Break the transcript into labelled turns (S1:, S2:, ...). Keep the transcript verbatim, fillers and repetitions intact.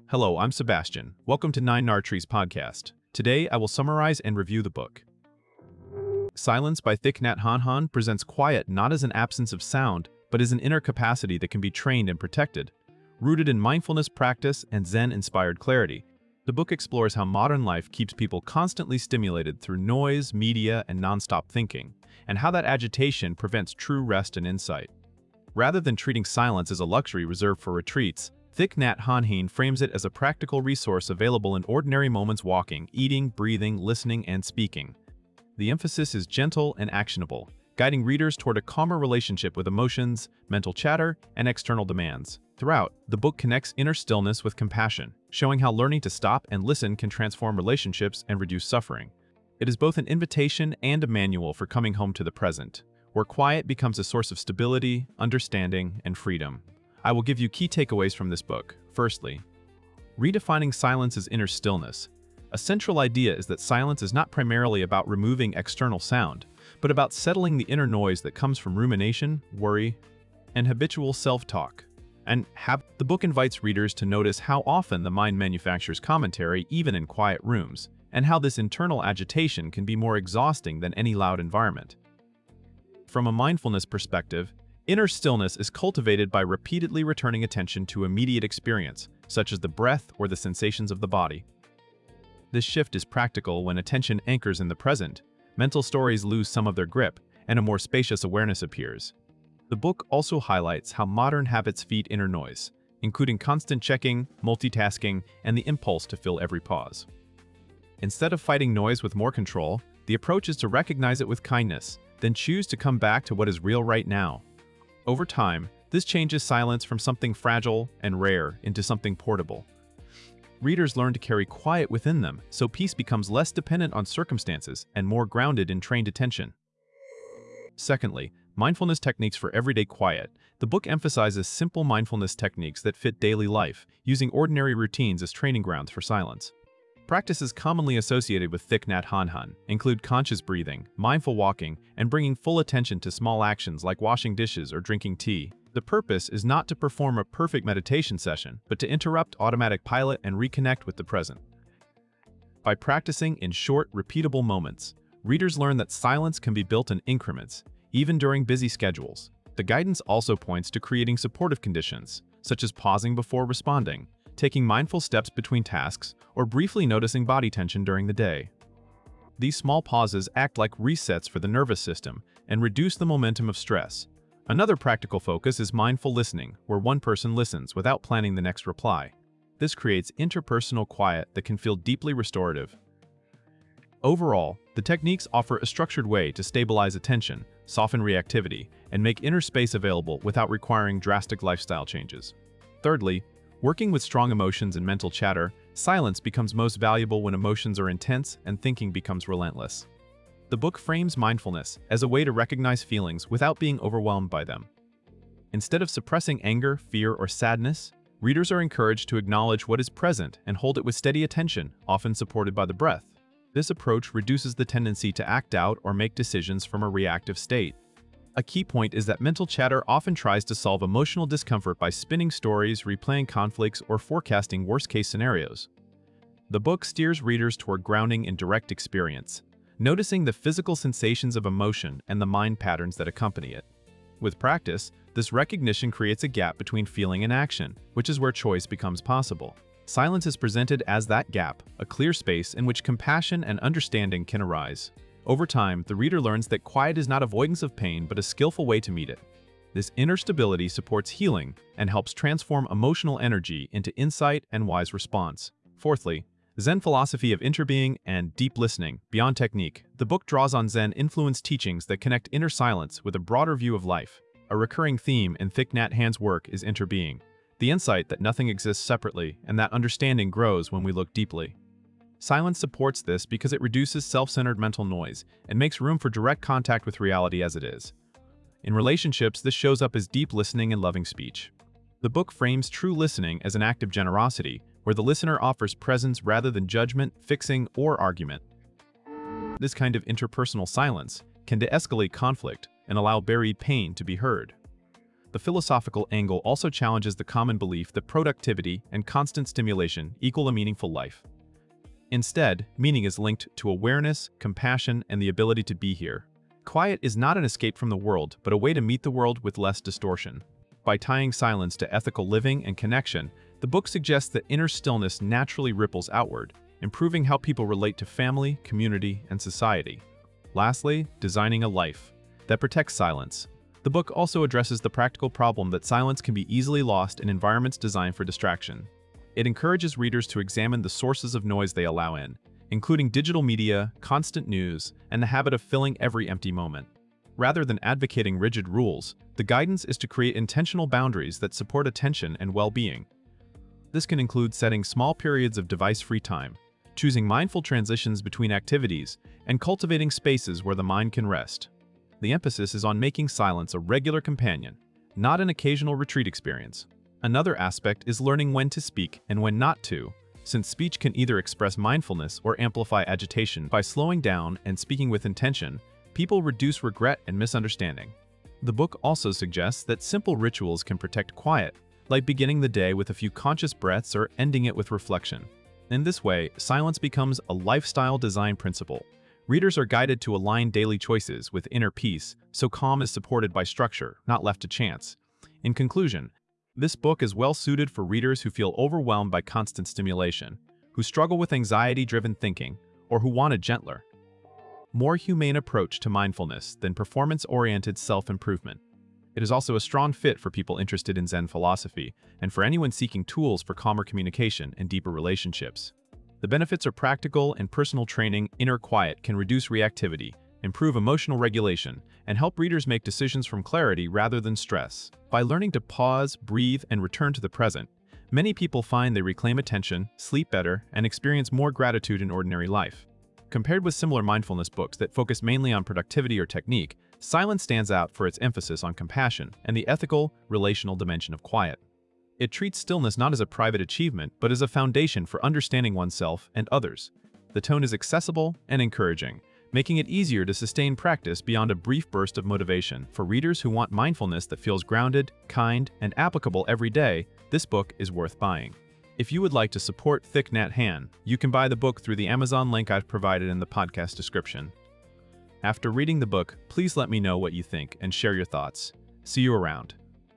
S1: Hello, I'm Sebastian. Welcome to Nine Nar Trees podcast. Today, I will summarize and review the book. Silence by Thich Nhat Hanh presents quiet not as an absence of sound, but as an inner capacity that can be trained and protected. Rooted in mindfulness practice and Zen-inspired clarity, the book explores how modern life keeps people constantly stimulated through noise, media, and nonstop thinking, and how that agitation prevents true rest and insight. Rather than treating silence as a luxury reserved for retreats, Thich Nhat Hanh frames it as a practical resource available in ordinary moments: walking, eating, breathing, listening, and speaking. The emphasis is gentle and actionable, guiding readers toward a calmer relationship with emotions, mental chatter, and external demands. Throughout, the book connects inner stillness with compassion, showing how learning to stop and listen can transform relationships and reduce suffering. It is both an invitation and a manual for coming home to the present, where quiet becomes a source of stability, understanding, and freedom. I will give you key takeaways from this book. Firstly, redefining silence as inner stillness. A central idea is that silence is not primarily about removing external sound, but about settling the inner noise that comes from rumination, worry, and habitual self-talk. And have, the book invites readers to notice how often the mind manufactures commentary even in quiet rooms, and how this internal agitation can be more exhausting than any loud environment. From a mindfulness perspective, inner stillness is cultivated by repeatedly returning attention to immediate experience, such as the breath or the sensations of the body. This shift is practical when attention anchors in the present, mental stories lose some of their grip, and a more spacious awareness appears. The book also highlights how modern habits feed inner noise, including constant checking, multitasking, and the impulse to fill every pause. Instead of fighting noise with more control, the approach is to recognize it with kindness, then choose to come back to what is real right now. Over time, this changes silence from something fragile and rare into something portable. Readers learn to carry quiet within them, so peace becomes less dependent on circumstances and more grounded in trained attention. Secondly, mindfulness techniques for everyday quiet. The book emphasizes simple mindfulness techniques that fit daily life, using ordinary routines as training grounds for silence. Practices commonly associated with Thich Nhat Hanh include conscious breathing, mindful walking, and bringing full attention to small actions like washing dishes or drinking tea. The purpose is not to perform a perfect meditation session, but to interrupt automatic pilot and reconnect with the present. By practicing in short, repeatable moments, readers learn that silence can be built in increments, even during busy schedules. The guidance also points to creating supportive conditions, such as pausing before responding, taking mindful steps between tasks, or briefly noticing body tension during the day. These small pauses act like resets for the nervous system and reduce the momentum of stress. Another practical focus is mindful listening, where one person listens without planning the next reply. This creates interpersonal quiet that can feel deeply restorative. Overall, the techniques offer a structured way to stabilize attention, soften reactivity, and make inner space available without requiring drastic lifestyle changes. Thirdly, working with strong emotions and mental chatter, silence becomes most valuable when emotions are intense and thinking becomes relentless. The book frames mindfulness as a way to recognize feelings without being overwhelmed by them. Instead of suppressing anger, fear, or sadness, readers are encouraged to acknowledge what is present and hold it with steady attention, often supported by the breath. This approach reduces the tendency to act out or make decisions from a reactive state. A key point is that mental chatter often tries to solve emotional discomfort by spinning stories, replaying conflicts, or forecasting worst-case scenarios. The book steers readers toward grounding in direct experience, noticing the physical sensations of emotion and the mind patterns that accompany it. With practice, this recognition creates a gap between feeling and action, which is where choice becomes possible. Silence is presented as that gap, a clear space in which compassion and understanding can arise. Over time, the reader learns that quiet is not avoidance of pain, but a skillful way to meet it. This inner stability supports healing and helps transform emotional energy into insight and wise response. Fourthly, Zen philosophy of interbeing and deep listening. Beyond technique, the book draws on Zen-influenced teachings that connect inner silence with a broader view of life. A recurring theme in Thich Nhat Hanh's work is interbeing, the insight that nothing exists separately and that understanding grows when we look deeply. Silence supports this because it reduces self-centered mental noise and makes room for direct contact with reality as it is. In relationships, this shows up as deep listening and loving speech. The book frames true listening as an act of generosity, where the listener offers presence rather than judgment, fixing, or argument. This kind of interpersonal silence can de-escalate conflict and allow buried pain to be heard. the philosophical angle also challenges the common belief that productivity and constant stimulation equal a meaningful life. Instead, meaning is linked to awareness, compassion, and the ability to be here. Quiet is not an escape from the world, but a way to meet the world with less distortion. By tying silence to ethical living and connection, the book suggests that inner stillness naturally ripples outward, improving how people relate to family, community, and society. Lastly, designing a life that protects silence. The book also addresses the practical problem that silence can be easily lost in environments designed for distraction. It encourages readers to examine the sources of noise they allow in, including digital media, constant news, and the habit of filling every empty moment. Rather than advocating rigid rules, the guidance is to create intentional boundaries that support attention and well-being. This can include setting small periods of device-free time, choosing mindful transitions between activities, and cultivating spaces where the mind can rest. The emphasis is on making silence a regular companion, not an occasional retreat experience. Another aspect is learning when to speak and when not to, since speech can either express mindfulness or amplify agitation. By slowing down and speaking with intention, people reduce regret and misunderstanding. The book also suggests that simple rituals can protect quiet, like beginning the day with a few conscious breaths or ending it with reflection. In this way, silence becomes a lifestyle design principle. Readers are guided to align daily choices with inner peace, so calm is supported by structure, not left to chance. In conclusion, this book is well-suited for readers who feel overwhelmed by constant stimulation, who struggle with anxiety-driven thinking, or who want a gentler, more humane approach to mindfulness than performance-oriented self-improvement. It is also a strong fit for people interested in Zen philosophy and for anyone seeking tools for calmer communication and deeper relationships. The benefits are practical and personal training. Inner quiet can reduce reactivity, improve emotional regulation, and help readers make decisions from clarity rather than stress. By learning to pause, breathe, and return to the present, many people find they reclaim attention, sleep better, and experience more gratitude in ordinary life. Compared with similar mindfulness books that focus mainly on productivity or technique, Silence stands out for its emphasis on compassion and the ethical, relational dimension of quiet. It treats stillness not as a private achievement, but as a foundation for understanding oneself and others. The tone is accessible and encouraging, making it easier to sustain practice beyond a brief burst of motivation. For readers who want mindfulness that feels grounded, kind, and applicable every day, this book is worth buying. If you would like to support Thich Nhat Hanh, you can buy the book through the Amazon link I've provided in the podcast description. After reading the book, please let me know what you think and share your thoughts. See you around.